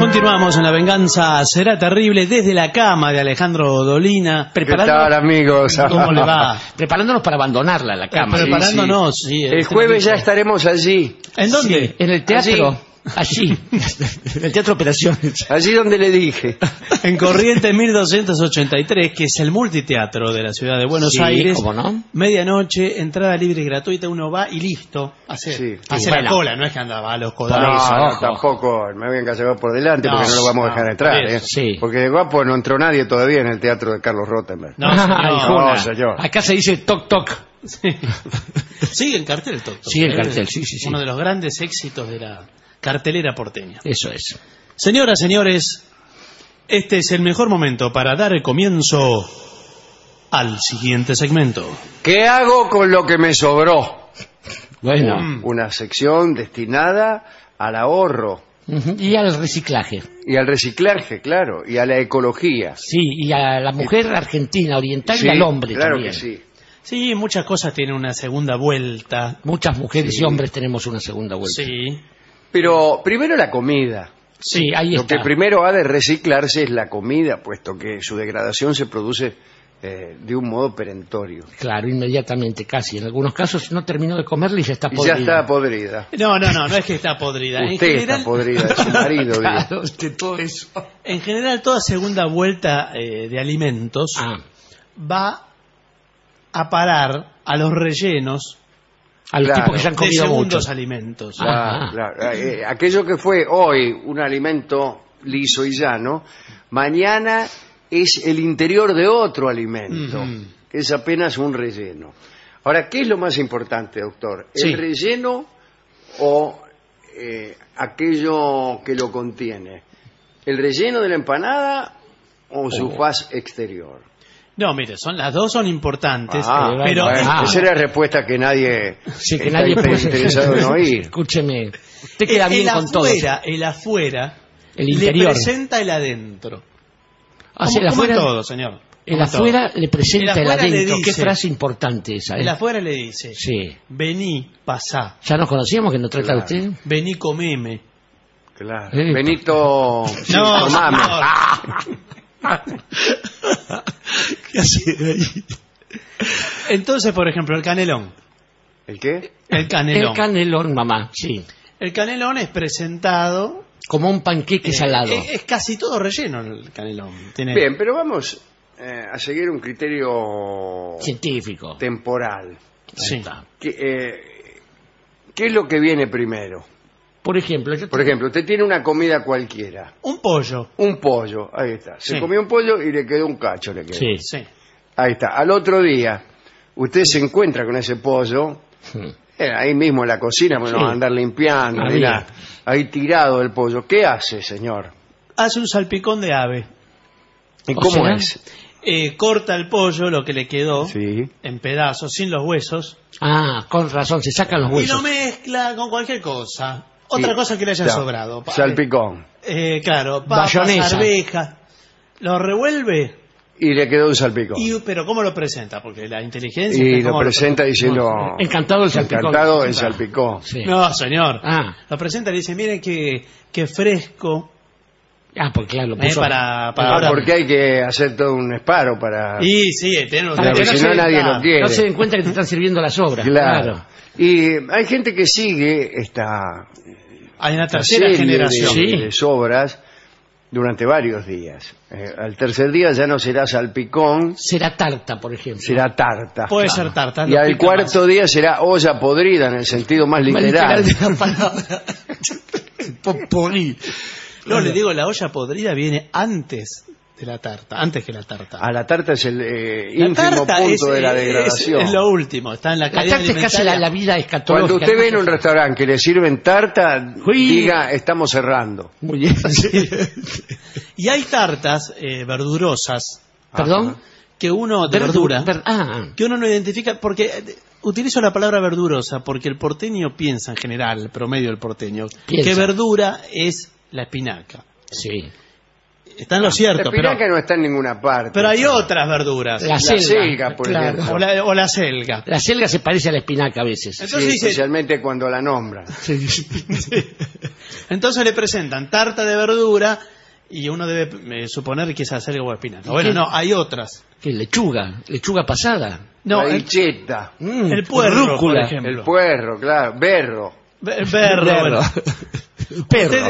Continuamos en La Venganza Será Terrible desde la cama de Alejandro Dolina. ¿Qué tal, amigos? ¿Cómo le va? Preparándonos para abandonarla, la cama. Preparándonos, sí. El jueves ya estaremos allí. ¿En dónde? Sí, en el teatro. Allí. En el Teatro Operaciones. Allí donde le dije. En Corrientes 1283, que es el multiteatro de la ciudad de Buenos Aires. ¿Cómo no? Medianoche, entrada libre y gratuita, uno va y listo. Hace la cola, no es que andaba a los codazos. No, tampoco me voy a encajar por delante porque no lo vamos a dejar entrar. Sí. Porque de guapo no entró nadie todavía en el teatro de Carlos Rottenberg. No, señor. Acá se dice toc toc. Sí. Sigue en cartel el Toc. Sigue el cartel, sí. Uno de los grandes éxitos de la cartelera porteña. Eso es. Señoras, señores, este es el mejor momento para dar el comienzo al siguiente segmento. ¿Qué hago con lo que me sobró? Bueno. Una sección destinada al ahorro. Y al reciclaje. Y al reciclaje, claro, y a la ecología. Sí, y a la mujer argentina oriental y al hombre claro también. Que sí. Sí, muchas cosas tienen una segunda vuelta. Muchas mujeres y hombres tenemos una segunda vuelta. Sí. Pero primero la comida. Sí, ahí Lo está. que primero ha de reciclarse es la comida, puesto que su degradación se produce de un modo perentorio. Claro, inmediatamente, casi. En algunos casos no terminó de comerla y ya está Y podrida. ya está podrida. No es que está podrida. Usted está podrida, su marido. Claro, es que todo eso. En general, toda segunda vuelta de alimentos va a parar a los rellenos A los tipos que se han de comido segundos mucho. alimentos. Claro. Aquello que fue hoy un alimento liso y llano, mañana es el interior de otro alimento, que es apenas un relleno. Ahora, ¿qué es lo más importante, doctor? ¿El relleno o aquello que lo contiene? ¿El relleno de la empanada o su faz exterior? No, mire, las dos son importantes, pero esa es la respuesta que nadie que nadie puede interesado en oír. Escúcheme, usted queda bien con todo. El afuera el interior le presenta el adentro. El como afuera, todo, señor. El afuera le presenta el adentro. Dice, qué frase importante esa. El afuera le dice, vení, pasá. ¿Ya nos conocíamos que nos trata usted? Vení, comeme. Claro. Benito, no. ¿Qué hace ahí? Entonces, por ejemplo, el canelón. ¿El qué? El canelón. El canelón, mamá, sí. El canelón es presentado como un panqueque salado. Es casi todo relleno el canelón. Bien, pero vamos a seguir un criterio científico, temporal. Sí. ¿Qué es lo que viene primero? Por ejemplo, usted tiene una comida cualquiera. Un pollo. Un pollo, ahí está. Se comió un pollo y le quedó un cacho. Sí. Ahí está. Al otro día, usted se encuentra con ese pollo, ahí mismo en la cocina, bueno, va a andar limpiando, ahí tirado el pollo. ¿Qué hace, señor? Hace un salpicón de ave. ¿Y cómo es? Corta el pollo, lo que le quedó, en pedazos, sin los huesos. Con razón, se sacan los huesos. Y lo mezcla con cualquier cosa. Otra cosa que le haya sobrado. Salpicón. Claro, papas, arvejas. Lo revuelve. Y le quedó un salpicón. Pero ¿cómo lo presenta? Porque la inteligencia... Y lo presenta diciendo... Encantado el salpicón. Encantado el salpicón. Sí. No, señor. Lo presenta y dice, miren qué fresco. Porque claro, lo puso porque hay que hacer todo un esparo para... Sí, porque si no nadie lo quiere. No se den cuenta que te están sirviendo las sobras. Claro. Y hay gente que sigue hay una tercera generación de sobras durante varios días. Al tercer día ya no será salpicón. Será tarta, por ejemplo. Será tarta. Puede ser tarta. Y al cuarto día será olla podrida en el sentido más literal. de la palabra. Popolí. No, le digo, la olla podrida viene antes de la tarta, antes que la tarta. La tarta es el ínfimo punto de la degradación. Es lo último, está en la cadena tarta es casi la vida escatológica. Cuando usted ve en un restaurante que le sirven tarta, diga, estamos cerrando. Muy bien. Y hay tartas verdurosas. ¿Perdón? Que uno, de verdura, que uno no identifica, porque utilizo la palabra verdurosa, porque el porteño piensa en general, el promedio del porteño, que verdura es la espinaca. Sí. Está en lo cierto. La espinaca no está en ninguna parte. Pero hay otras verduras. La selga, por ejemplo. O la selga. La selga se parece a la espinaca a veces. Entonces especialmente cuando la nombran. Entonces le presentan tarta de verdura y uno debe suponer que es acelga o espinaca. Bueno, no, hay otras. ¿Qué? Lechuga pasada. No, la hincheta. El puerro, por ejemplo. El puerro, claro. Berro. Berro. Bueno. Perro.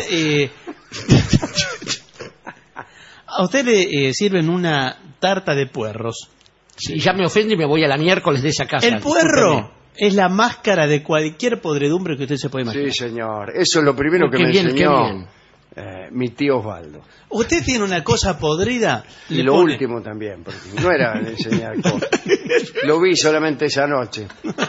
A usted le sirven una tarta de puerros. Sí, ya me ofende y me voy a la miércoles de esa casa. El puerro es la máscara de cualquier podredumbre que usted se puede imaginar. Sí, señor. Eso es lo primero que me enseñó mi tío Osvaldo. Usted tiene una cosa podrida. Y lo último también, porque no era enseñar cosas. Lo vi solamente esa noche.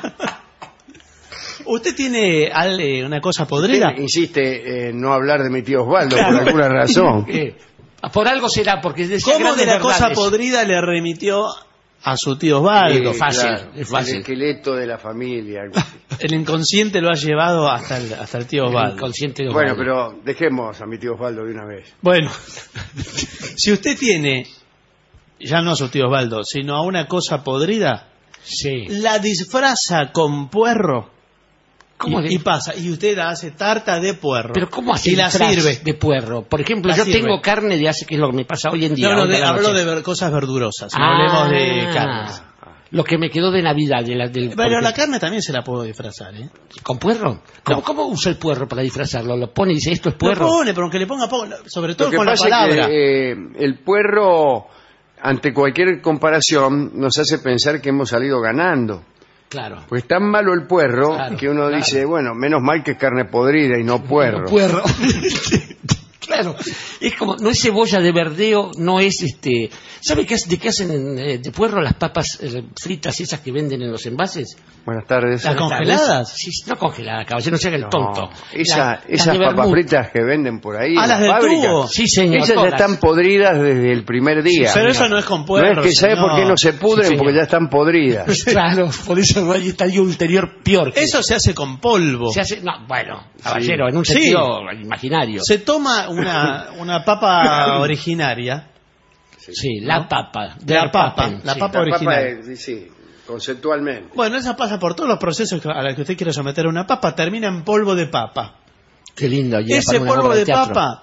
¿Usted tiene una cosa podrida? Usted insiste en no hablar de mi tío Osvaldo por alguna razón. Por algo será, porque decía ¿Cómo de la verdades. cosa podrida le remitió a su tío Osvaldo? Fácil, claro, es fácil. El esqueleto de la familia. Algo así. El inconsciente lo ha llevado hasta el tío Osvaldo. Inconsciente de Bueno, Osvaldo. pero dejemos a mi tío Osvaldo de una vez. Bueno, si usted tiene, ya no a su tío Osvaldo, sino a una cosa podrida, Sí. la disfraza con puerro ¿Cómo y pasa, y usted la hace tarta de puerro. Pero ¿cómo hace y la disfraz sirve de puerro? Por ejemplo, La yo sirve. tengo carne de hace, que es lo que me pasa hoy en día. No, hoy de la hablo noche. de cosas verdurosas, no hablemos de carnes. Lo que me quedó de Navidad. Pero la carne también se la puedo disfrazar, ¿eh? ¿Con puerro? ¿Cómo usa el puerro para disfrazarlo? ¿Lo pone y dice esto es puerro? Lo pone, pero aunque le ponga poco, sobre todo Lo que con la pasa palabra. es que el puerro, ante cualquier comparación, nos hace pensar que hemos salido ganando. Claro. Pues tan malo el puerro Claro, que uno claro. dice, bueno, menos mal que es carne podrida y no puerro. Puerro. Claro, es como, no es cebolla de verdeo, no es ¿sabe de qué hacen de puerro las papas fritas esas que venden en los envases? Buenas tardes. ¿Las congeladas? Sí, no congeladas, caballero, no se haga el tonto. Esas de papas vermut. fritas que venden por ahí. Ah, en las la del fábrica, tubo. Sí, señor. esas ya todas. están podridas desde el primer día. Pero eso no es con puerro. No es que ¿sabe por qué no se pudren? Sí, señor. Porque ya están podridas. Claro, por eso hay estadio ulterior peor. Que Eso se hace con polvo. se hace, no, bueno, caballero, en un sentido imaginario. Se toma una papa originaria. Sí, la papa. La papa Sí. la papa La original. papa es, sí, conceptualmente. Bueno, esa pasa por todos los procesos a los que usted quiere someter una papa, termina en polvo de papa. Qué lindo. Ese polvo de papa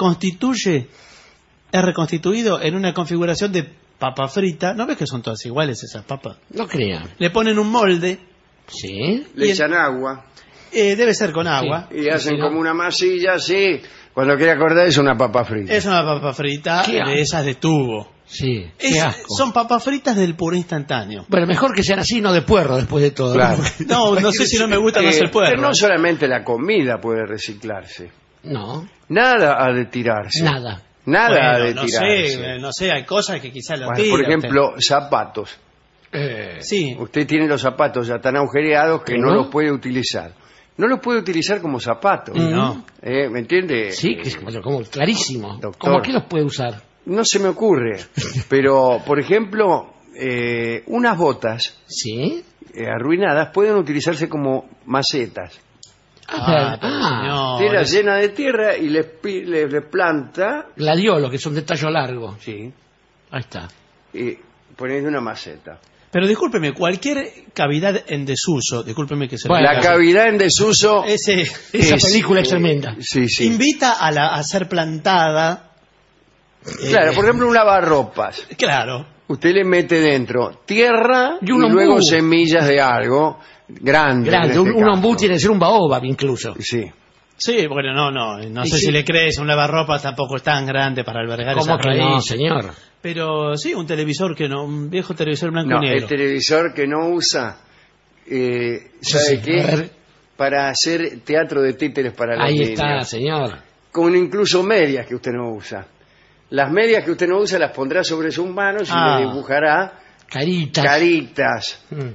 es reconstituido en una configuración de papa frita. ¿No ves que son todas iguales esas papas? No crea. Le ponen un molde, Sí. Le y echan agua debe ser con agua. y hacen Sí, ¿no? como una masilla así. Cuando quiere acordar es una papa frita. Es una papa frita ¿Qué? de esas de tubo. Sí. Qué asco. Son papas fritas del puré instantáneo. Bueno, mejor que sean así, no de puerro después de todo. Claro. No sé si no me gusta más el Pero puerro. no solamente la comida puede reciclarse. No, Nada ha de tirarse. nada. Nada ha Bueno, de tirarse. no sé, hay cosas que quizás lo Bueno, tira por usted. ejemplo, zapatos. Sí. Usted tiene los zapatos ya tan agujereados que no ¿No? los puede utilizar. No los puede utilizar como zapatos. No. ¿Me entiende? Sí, que es como clarísimo. Doctor. ¿Cómo que los puede usar? No se me ocurre. Pero, por ejemplo, unas botas Sí. arruinadas pueden utilizarse como macetas. Pero, señor, Tierra llena de tierra y le planta, Gladiolo, que son de tallo largo. sí, Ahí está. y pones una maceta. Pero discúlpeme, cualquier cavidad en desuso, discúlpeme que se lo Bueno, La diga, cavidad en desuso Esa película es tremenda. Sí, sí. invita a ser plantada. Claro, por ejemplo, un lavarropas. Claro. Usted le mete dentro tierra Y y, un luego ombú. semillas de algo grande. Grande, en este un ombú caso. tiene que ser un baobab incluso. Sí. Sí, bueno, no Y sé sí. si le crees, un lavarropas tampoco es tan grande para albergar ¿Cómo esas que no, raíces. señor? Pero sí, un televisor que no, un viejo televisor blanco No, y el negro. televisor que no usa, ¿sabe Sí, qué? a ver. Para hacer teatro de títeres para los Ahí niños. está, señor. Con incluso medias que usted no usa. Las medias que usted no usa las pondrá sobre sus manos y le dibujará Caritas. caritas. Mm.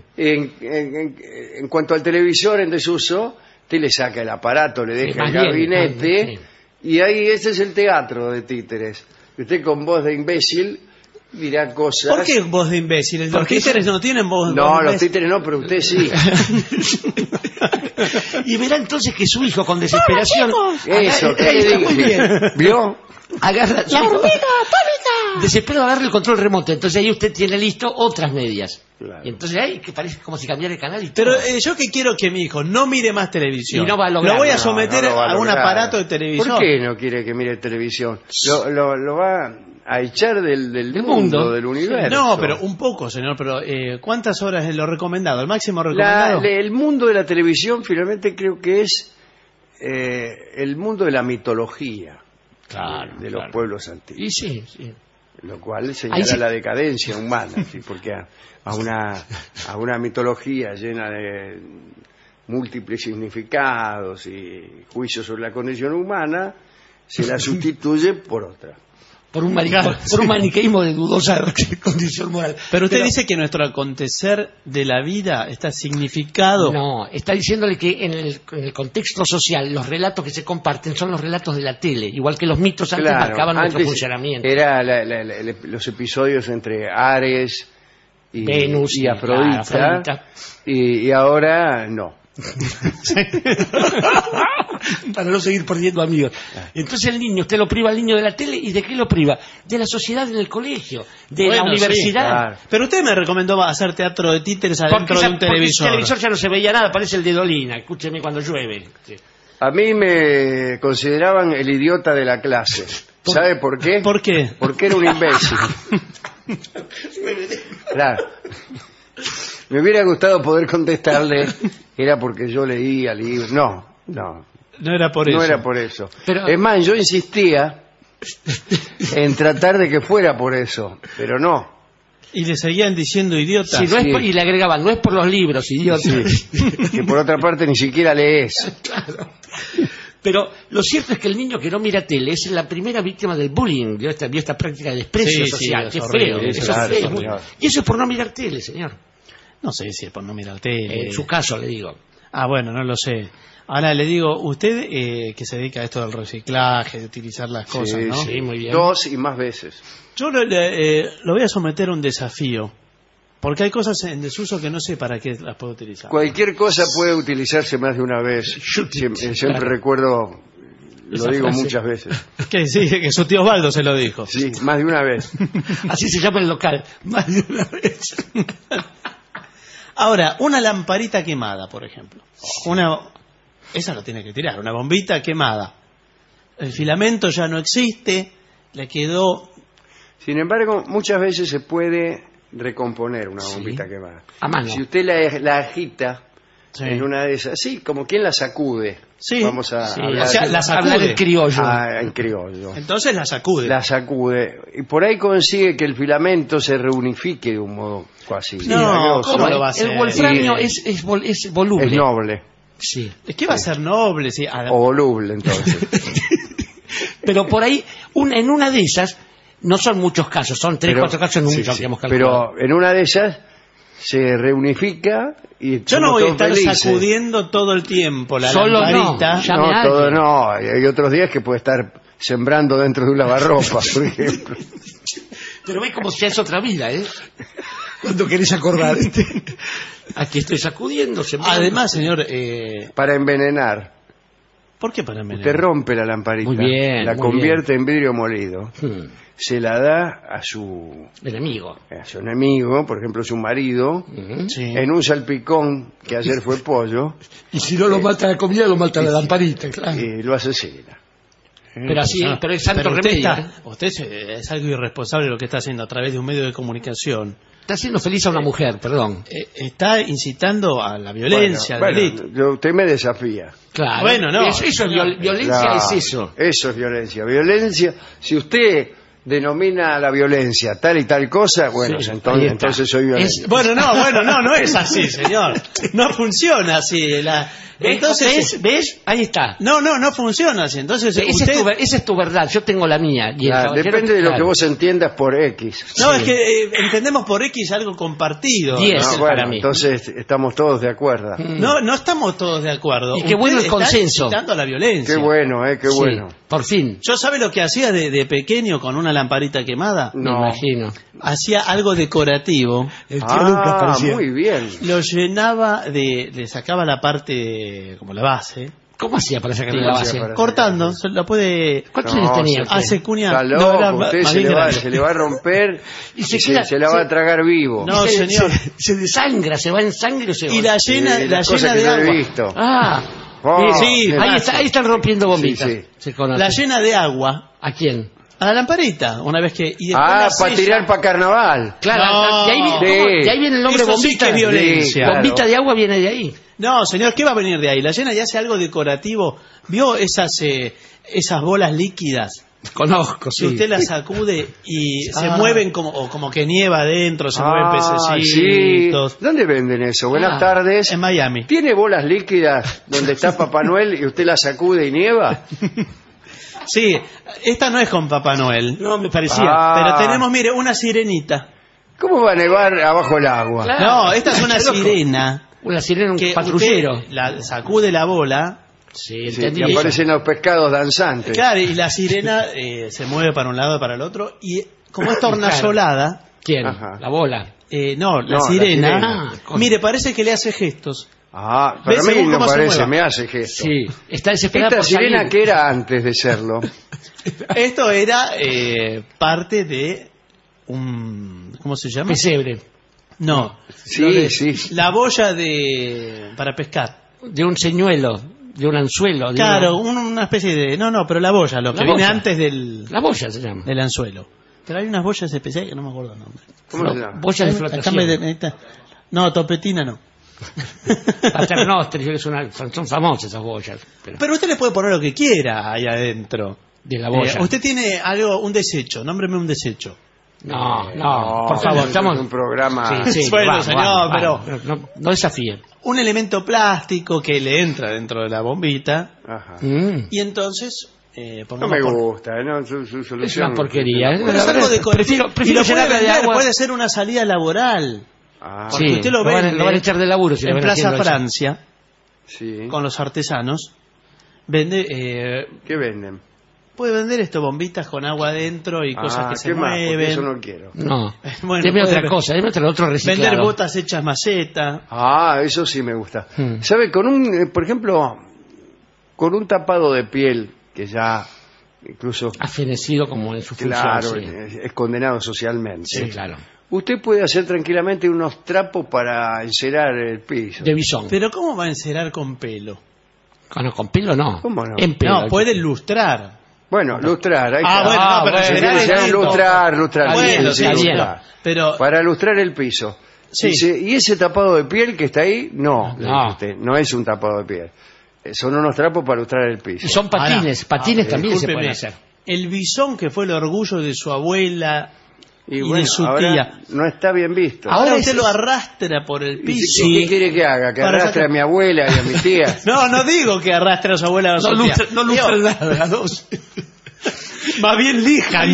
En cuanto al televisor en desuso, usted le saca el aparato, le deja más el bien, gabinete, más bien. y ahí ese es el teatro de títeres. Usted con voz de imbécil dirá cosas. ¿Por qué voz de imbéciles? Los Porque títeres no tienen voz No, voz de los imbécil. títeres no, pero usted sí. Y verá entonces que su hijo con desesperación Eso, ¿qué Ahí le está, muy dije? bien. ¿Vio? Agarra la hormiga atómica. Desespero agarra el control remoto, entonces ahí usted tiene listo otras medias. Claro. Claro. Y entonces ahí que parece como si cambiara el canal y Pero todo. yo que quiero que mi hijo no mire más televisión. Y no va a lograr. Lo voy a someter No lo va a un lograr. aparato de televisor. ¿Por qué no quiere que mire televisión? Lo va a echar del mundo, del universo. No, pero un poco, señor. Pero ¿cuántas horas es lo recomendado? ¿El máximo recomendado? El mundo de la televisión finalmente creo que es el mundo de la mitología. Claro, de los pueblos antiguos. Y sí, sí. Lo cual señala la decadencia humana, ¿sí? Porque a una mitología llena de múltiples significados y juicios sobre la condición humana se la sustituye por otra. Por un maniqueísmo de dudosa condición moral. Pero usted dice que nuestro acontecer de la vida está significado. No, está diciéndole que en el contexto social los relatos que se comparten son los relatos de la tele, igual que los mitos antes marcaban nuestro funcionamiento. Era los episodios entre Ares y Venus y Afrodita, y ahora no. Para no seguir perdiendo amigos. Entonces el niño, usted lo priva al niño de la tele, ¿y de qué lo priva? De la sociedad en el colegio, de la universidad. Sí, claro. Pero usted me recomendó hacer teatro de títeres adentro de un televisor. Porque el televisor ya no se veía nada, parece el de Dolina, escúcheme cuando llueve. Sí. A mí me consideraban el idiota de la clase. ¿Sabe por qué? ¿Por qué? Porque era un imbécil. Claro. Me hubiera gustado poder contestarle, era porque yo leía libros. No era por eso. No era por eso. Pero... Es más, yo insistía en tratar de que fuera por eso, pero no. Y le seguían diciendo idiota. Sí, y le agregaban, no es por los libros, idiota. Sí. Que por otra parte ni siquiera lees. Claro. Pero lo cierto es que el niño que no mira tele es la primera víctima del bullying, de esta práctica de desprecio social. Sí, que es feo. horrible, Eso es feo. Y eso es por no mirar tele, señor. No sé si es por no mirar tele. En su caso, le digo. Ah, bueno, no lo sé. Ahora le digo, usted que se dedica a esto del reciclaje, de utilizar las cosas, ¿no? Sí, muy bien. 2 y más veces. Yo lo voy a someter a un desafío, porque hay cosas en desuso que no sé para qué las puedo utilizar. Cualquier cosa puede utilizarse más de una vez. Siempre recuerdo, lo digo frase. Muchas veces. Que sí, que su tío Osvaldo se lo dijo. Sí, más de una vez. Así se llama el local. Más de una vez. Ahora, una lamparita quemada, por ejemplo. Esa lo tiene que tirar, una bombita quemada. El filamento ya no existe, le quedó... Sin embargo, muchas veces se puede recomponer una bombita quemada. A mano. Si usted la agita en una de esas, sí, como quien la sacude. Sí. Vamos a O sea, la sacude. Hablar en criollo. en criollo. Entonces la sacude. La sacude. Y por ahí consigue que el filamento se reunifique de un modo casi milagroso. ¿cómo lo va a hacer? El wolframio es voluble. Es noble. Sí. Es que va a ser noble, sí. O voluble, entonces. Pero por ahí, en una de esas, no son muchos casos, son 3 o 4 casos en un millón que hemos calculado. Pero en una de esas se reunifica y yo no voy a estar felices. Sacudiendo todo el tiempo la Solo lamparita. No, todo no. Hay otros días que puede estar sembrando dentro de un lavarropa, por ejemplo. Pero ves como si es otra vida, ¿eh? Cuando querés acordar. Aquí estoy sacudiendo. Además, señor... Para envenenar. ¿Por qué para envenenar? Usted rompe la lamparita, Muy bien, la muy convierte en vidrio molido, se la da a su enemigo, por ejemplo su marido, Sí. en un salpicón que ayer fue pollo, y si no lo mata la comida, lo mata la lamparita, claro. y lo asesina. Pero así, pero es santo remedio. Usted es algo irresponsable lo que está haciendo a través de un medio de comunicación. Está haciendo feliz a una mujer, perdón. Está incitando a la violencia, al delito. Usted me desafía. Claro. Bueno, no. Eso es violencia, Claro, es eso. Eso es violencia. Violencia, si usted denomina la violencia tal y tal cosa, bueno, Sí, entonces soy violento. Bueno, no es así, señor. No funciona así. Entonces, ¿ves? Ahí está. No funciona así. Entonces, Esa es tu verdad, yo tengo la mía. Y depende de lo que vos entiendas por X. No, es que entendemos por X algo compartido. 10 para mí. Entonces estamos todos de acuerdo. No estamos todos de acuerdo. Y qué bueno el consenso. Incitando a la violencia. Qué bueno, qué bueno. Por fin. ¿Yo sabe lo que hacía de pequeño con una lamparita quemada? Me imagino. Hacía algo decorativo. El tío Lucas parecía. Muy bien. Lo llenaba le sacaba la parte como la base ¿Cómo hacía para sacarle la base? Cortando, se la puede... ¿Cuántos años tenía? Hace cuña. Está loco, usted se le va a romper y se la va a tragar vivo. No, señor. Se desangra, se va en sangre o se va. Y la llena de agua. He visto. Sí, ahí están rompiendo bombitas. Sí. La llena de agua. ¿A quién? A la lamparita, una vez que... para tirar para carnaval. Claro, No, de ahí viene el nombre eso bombita. sí que es violencia. Sí, claro. Bombita de agua viene de ahí. No, señor, ¿qué va a venir de ahí? La llena y hace algo decorativo. ¿Vio esas bolas líquidas? Conozco, sí. Si usted las sacude y se mueven como que nieva adentro, se mueven pececitos. Sí. ¿Dónde venden eso? Buenas tardes. En Miami. ¿Tiene bolas líquidas donde está Papá Noel y usted las sacude y nieva? Sí, esta no es con Papá Noel. No, me parecía. Pero tenemos, mire, una sirenita. ¿Cómo va a nevar abajo el agua? Claro. No, esta es una sirena. Una sirena, un Que patrullero. usted sacude la bola. Sí, Sí, entendí. y aparecen los pescados danzantes. Claro, y la sirena se mueve para un lado y para el otro. Y como es tornasolada... ¿Quién? Ajá. La bola. No, la No, sirena. la sirena. Mire, parece que le hace gestos. Para ¿Ves mí según no cómo se parece, mueva? me hace gesto. Sí, está desesperada Esta por sirena salir. que era antes de serlo. Esto era parte de un... ¿Cómo se llama? Pesebre. No. Sí. La boya para pescar. De un señuelo, de un anzuelo. Claro, una especie de... No, pero la boya, lo que viene antes La boya se llama. del anzuelo. Pero hay unas boyas especiales que no me acuerdo el nombre. ¿Cómo se llama? Boya de Acá flotación. No, topetina no. Paternostri, son famosas esas boyas. Pero usted le puede poner lo que quiera ahí adentro. De la boya. Usted tiene un desecho, nómbreme un desecho. No, por favor, estamos... en un programa. Sí, Bueno, vamos, señor, vamos, pero- no desafíe. Un elemento plástico que le entra dentro de la bombita Ajá. y entonces... No pongamos me por- gusta, ¿no? Su solución. Es una porquería. Pero es algo de Prefiero y lo puede llenarla de vender, agua. puede ser una salida laboral. Porque Sí, usted lo van vende a echar de laburo si le en van Plaza haciendo eso. Francia Sí. con los artesanos. Vende, ¿Qué venden? puede vender bombitas con agua adentro y cosas que se ¿qué más? Porque mueven. eso no quiero. No, Bueno, deme puede otra cosa, deme otro reciclado. vender botas hechas maceta. Eso sí me gusta. Hmm. ¿Sabe? Por ejemplo, con un tapado de piel que ya incluso, Ha fenecido como en su función. claro, Sí. es condenado socialmente. Sí, claro. Usted puede hacer tranquilamente unos trapos para encerar el piso. De bisón. Pero ¿cómo va a encerar con pelo? Con pelo no. ¿Cómo no? En pelo. No, puede lustrar. Bueno, lustrar. Ahí Ah, está. bueno, no, pero bueno, encerar Sí, es sí, distinto. lustrar. Bueno, sí, sí, lustrar. pero Para lustrar el piso. Sí. Dice, ¿y ese tapado de piel que está ahí? No, le No. dice usted, no es un tapado de piel. Son unos trapos para lustrar el piso. Y son patines. Ahora, Patines también se discúlpeme, pueden hacer. el bisón que fue el orgullo de su abuela y bueno, de su ahora tía. no está bien visto. Ahora Ahora usted es- lo arrastra por el piso. ¿Qué quiere que haga? ¿Que Para arrastre sacar- a mi abuela y a mi tía? No digo que arrastre a su abuela o a su tía. No lustra Digo, nada, las dos. Más bien lijan.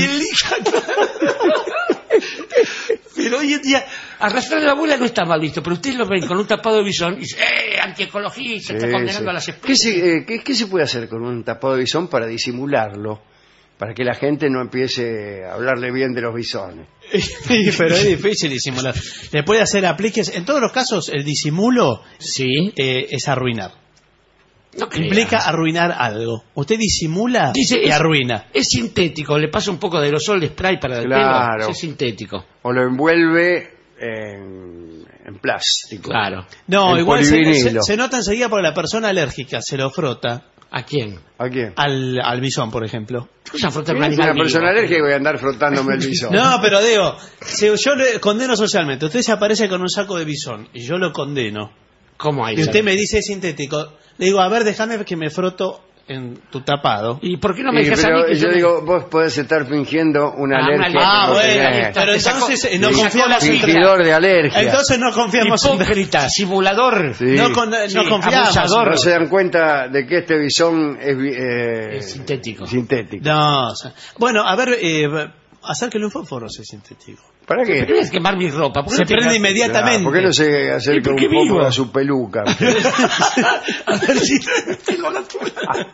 Pero hoy en día, arrastrar a la abuela no está mal visto, pero ustedes lo ven con un tapado de bisón y dicen, antiecología, se está Sí, condenando sí. a las ¿Qué especies. qué se puede hacer con un tapado de bisón para disimularlo? Para que la gente no empiece a hablarle bien de los bisones. Pero es difícil disimular. Le puede hacer apliques. En todos los casos, el disimulo Sí. es arruinar. No crea. Implica arruinar algo. Usted disimula Dice, y arruina. Es sintético, le pasa un poco de aerosol de spray para el Claro. pelo. Es sintético. O lo envuelve en plástico. Claro. No, El igual polivinilo. se nota enseguida porque la persona alérgica se lo frota ¿A quién? ¿A quién? al bisón, por ejemplo. ¿Tú vas a frotar Si un es animal una persona vivo? alérgica y voy a andar frotándome el bisón. No, pero digo, si yo le condeno socialmente, usted se aparece con un saco de bisón y yo lo condeno, ¿Cómo hay? y usted me dice es sintético, le digo, a ver, déjame que me froto en tu tapado. ¿Y por qué no me Sí, dejas a pero mí que yo me- digo, vos podés estar fingiendo una alergia. una que Ah, no bueno, tenés. pero Te sacó- entonces no te sacó confiamos la en Fingidor de alergia. Entonces no confiamos en Hipócrita, simulador. Sí. no Sí, confiamos. abusador. No se dan cuenta de que este bisón Es sintético. sintético. No, o sea, bueno, a ver, acérquele un fósforo si es sintético. ¿Para qué? Pero es quemar mi ropa. ¿por qué Se no te prende quedas- inmediatamente. ¿Por qué no se ¿Y acerca por qué un poco vivo? a su peluca? A ver si tengo la tuya.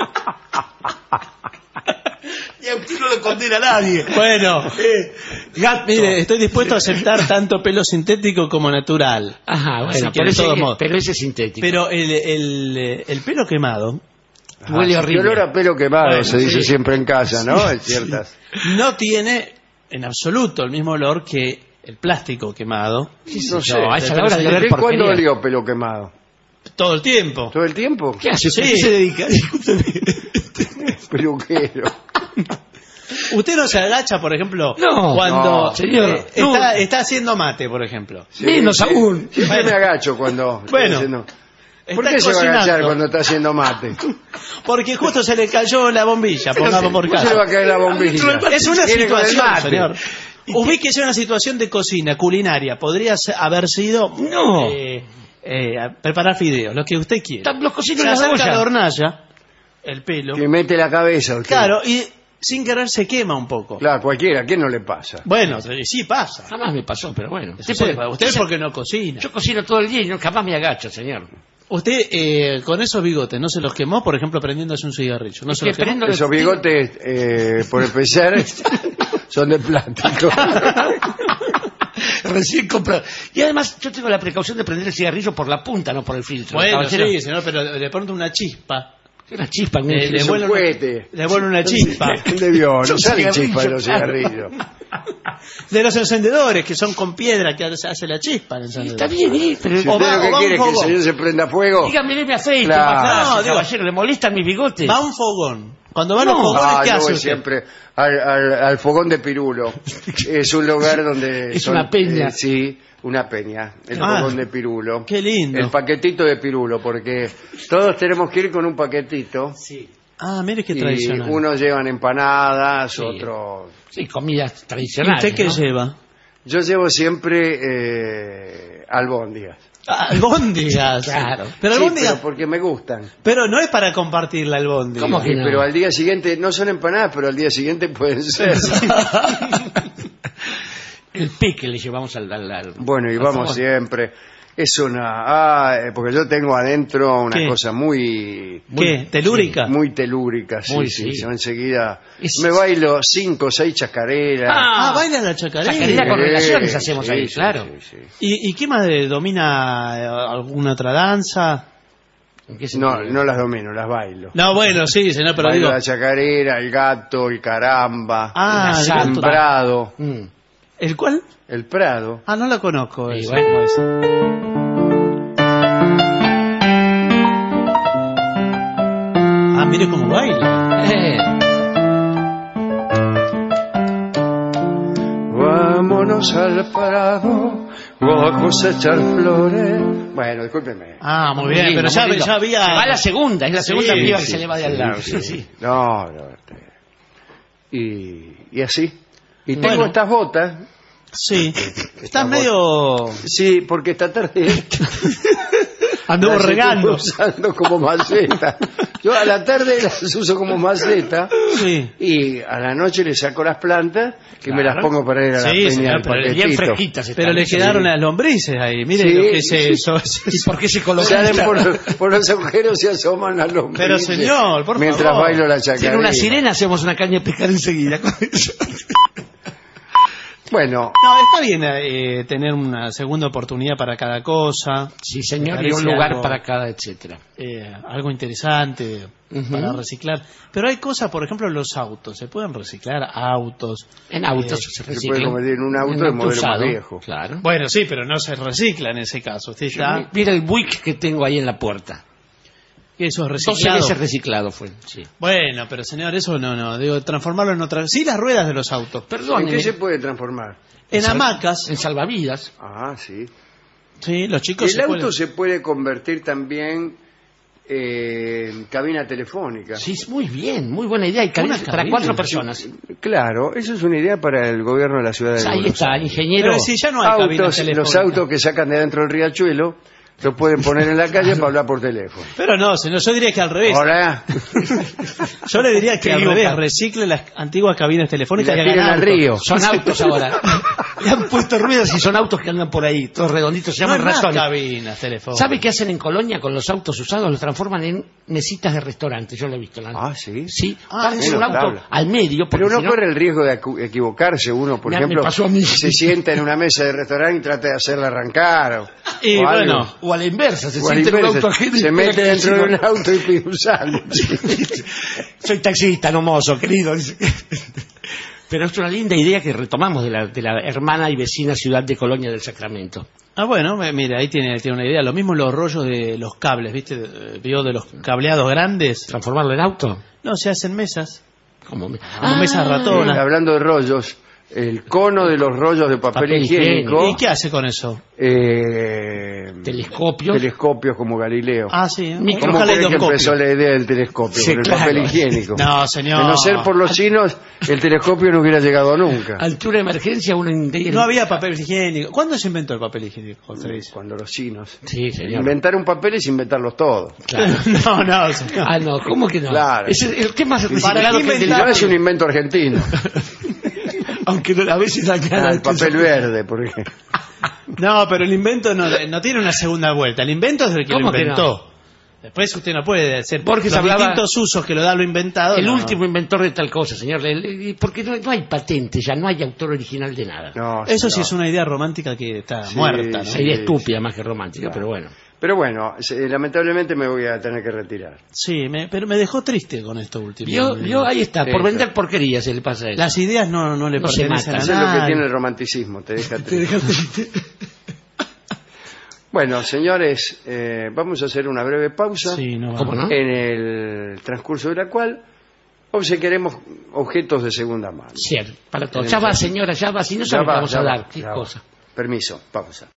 Y a usted no lo condena a nadie. Bueno, Gato. mire, estoy dispuesto a aceptar tanto pelo sintético como natural. Ajá, Así bueno, que de todos modos. pero ese es sintético. Pero el pelo quemado Huele horrible. El olor a pelo quemado, Bueno, se dice sí. siempre en casa, ¿no? En ciertas. No tiene en absoluto el mismo olor que el plástico quemado. No sé. a esa hora de oler ¿Usted cuándo porquería. olió pelo quemado? Todo el tiempo. ¿Todo el tiempo? ¿Qué hace? Sí. ¿A qué se dedica? Discúlpeme. Peluquero. Usted no se agacha, por ejemplo, No, cuando no, señor, está haciendo mate, por ejemplo. Sí, Menos sí. aún. Siempre Bueno. me agacho cuando estoy Bueno. haciendo- ¿Por Está qué se va a agachar cocinando. cuando está haciendo mate? Porque justo se le cayó la bombilla, pongamos por ¿Cómo se le va a caso. caer la bombilla? Es una Viene con el situación, mate. señor. Ubíquese una situación de cocina, culinaria. Podría haber sido No. preparar fideos, lo que usted quiera. Los cocinos Se en la acerca a la olla. hornalla, el pelo. Que mete la cabeza usted. Claro, y sin querer se quema un poco. Claro, cualquiera, ¿a quién no le pasa? Bueno, sí pasa. Jamás me pasó, pero bueno. Usted porque no cocina. Yo cocino todo el día y no, jamás me agacho, señor. Usted con esos bigotes no se los quemó, por ejemplo, prendiéndose un cigarrillo. ¿No se los quemó? Esos bigotes, por empezar, son de plástico. Recién comprado. Y además yo tengo la precaución de prender el cigarrillo por la punta, no por el filtro. Bueno, Caballero. sí, señor, pero de pronto una chispa. Una chispa en un Le Es vuelve un cohete. le vuelve una chispa. ¿Dónde vio? No Son salen cigarrillos, chispas de los claro. cigarrillos. De los encendedores, que son con piedra, que hace la chispa el encendedor. Está bien, pero... Si O usted va- lo que o va quiere un es que el fogón. señor se prenda fuego. Dígame, deme aceite. Claro. más fácil, No, digo- caballero, ¿le molestan mis bigotes? Va a un fogón. Cuando va a los No. fogones, ¿qué yo hace voy usted? siempre al fogón de Pirulo. Es un lugar donde... Es una peña. Sí, una peña. El Ah, fogón de Pirulo. qué lindo. El paquetito de Pirulo, porque todos tenemos que ir con un paquetito. Sí. Ah, mire qué Y tradicional. unos llevan empanadas, Sí. otros... Sí, comidas ¿Y tradicionales. usted qué ¿no? lleva? Yo llevo siempre albóndigas. Albóndigas. Claro. Pero Sí, albóndigas. pero porque me gustan. Pero no es para compartir la albóndiga. ¿Cómo que no? Pero al día siguiente, no son empanadas, pero al día siguiente pueden ser. El pique le llevamos al Bueno, y al vamos fogón. siempre. Es una... porque yo tengo adentro una ¿Qué? cosa muy... ¿Qué? ¿Telúrica? Muy telúrica, sí, Muy, sí. sí. Yo enseguida Es- me bailo 5 o 6 chacareras. Ah, baila la chacarera. Chacarera con relaciones hacemos Sí, ahí, sí, claro. sí, sí. ¿Y qué más domina alguna otra danza? ¿En qué No, sentido? no las domino, las bailo. No, bueno, sí, señor, pero Bailo digo... la chacarera, el gato, el caramba, Ah, la el samba. el gato. prado. Mm. ¿El cuál? El prado. Ah, no la conozco. Sí, esa. bueno. Ah, mire cómo baila. Vámonos al prado a cosechar flores. Bueno, discúlpeme. Ah, muy bien, lindo, pero muy lindo. ya había... Va la segunda, es la segunda Sí, piba que sí, se le va de al lado. sí, Sí, sí. sí. No, y así. Y tengo Bueno. estas botas. Sí. Estás medio... Sí, porque esta tarde Anduvo las estuve regando. usando como maceta. Yo a la tarde las uso como maceta Sí. y a la noche le saco las plantas que me las Claro. pongo para ir a la Sí, peña señor, del pero Bien paquetito. fresquitas están. Pero le Sí. quedaron las lombrices ahí. Mire Sí, lo que es sí. eso. ¿Y por qué se colocan? Salen por los agujeros y asoman las lombrices. Pero, señor, por mientras favor. bailo la chacarera. Tiene una sirena, hacemos una caña de pescar enseguida. con eso. Bueno, No, está bien tener una segunda oportunidad para cada cosa. Sí, señor, Me y un parece lugar algo- para cada, etcétera. Algo interesante Ujú. para reciclar. Pero hay cosas, por ejemplo, los autos. Se pueden reciclar autos. En autos se se puede reciclan. convertir en un auto de modelo más usado, viejo. Claro. Bueno, sí, pero no se recicla en ese caso. Usted está... Mira el Buick que tengo ahí en la puerta. Eso es 12 reciclado. veces reciclado fue. Sí. Bueno, pero señor, eso no. Digo, transformarlo en otra... Sí, las ruedas de los autos. ¿En Perdóneme. qué se puede transformar? En hamacas. En salvavidas. Ah, sí. Sí, los chicos El se auto pueden- se puede convertir también en cabina telefónica. Sí, es muy bien, muy buena idea. Y cabina Una para cabina. 4 personas. Claro, eso es una idea para el gobierno de la ciudad de Ahí Buenos está, Aires. ingeniero. Pero si ya no hay cabinas Los telefónicas. autos que sacan de adentro del riachuelo los pueden poner en la calle para hablar por teléfono. Pero no, señor, yo diría que al revés. Hola. Yo le diría que Te al digo, revés, Carlos. recicle las antiguas cabinas Y telefónicas la y hagan tiren al autos. río. Son autos ahora. Le han puesto ruedas y son autos que andan por ahí, todos redonditos, se llaman ratones. Cabinas telefónicas. ¿Sabe qué hacen en Colonia con los autos usados? Los transforman en mesitas de restaurante, yo lo he visto. ¿Sí? Sí, ponen un auto al medio. Pero uno corre el riesgo de equivocarse. Uno, por ejemplo, se sienta en una mesa de restaurante y trata de hacerla arrancar. O a la inversa, se siente en un auto ajeno. Se mete dentro de un auto y pide un sándwich. Soy taxista, no mozo, querido. Pero es una linda idea que retomamos de la hermana y vecina ciudad de Colonia del Sacramento. Bueno, mira, ahí tiene una idea. Lo mismo los rollos de los cables, ¿viste? ¿Vio de los cableados grandes? ¿Transformarlo en auto? No, se hacen mesas. Como mesas ratonas. Hablando de rollos, el cono de los rollos de papel higiénico. ¿Y qué hace con eso? Telescopios como Galileo. Sí. ¿Cómo cree que empezó la idea del telescopio? Sí, el papel higiénico. No, señor. De no ser por los chinos, el telescopio no hubiera llegado nunca. Altura de emergencia, no había papel higiénico. ¿Cuándo se inventó el papel higiénico? Cuando los chinos. Sí, señor. Inventar un papel es inventarlos todos. Claro. No, señor. No, ¿cómo que no? Claro. ¿Qué más reciclado que el no es un invento argentino. Aunque a veces el papel verde, por ejemplo. No, pero el invento no tiene una segunda vuelta. El invento es el que lo inventó. Después usted no puede hacer Borges los distintos usos que lo da lo inventado. El último inventor de tal cosa, señor. Porque no hay patente, ya no hay autor original de nada. Eso sí es una idea romántica que está muerta. ¿no? Sería estúpida más que romántica, pero bueno. Pero bueno, lamentablemente me voy a tener que retirar. Sí, pero me dejó triste con esto último. Yo ahí está, por vender porquerías se le pasa eso. Las ideas no le pertenecen a nadie. Eso es lo que tiene el romanticismo, te deja triste. Bueno, señores, vamos a hacer una breve pausa, ¿Cómo no? En el transcurso de la cual obsequiaremos objetos de segunda mano. Cierto, para todos. Ya va, señora, ya va, si no sabe qué vamos a dar. ¿Qué cosa? Permiso, pausa.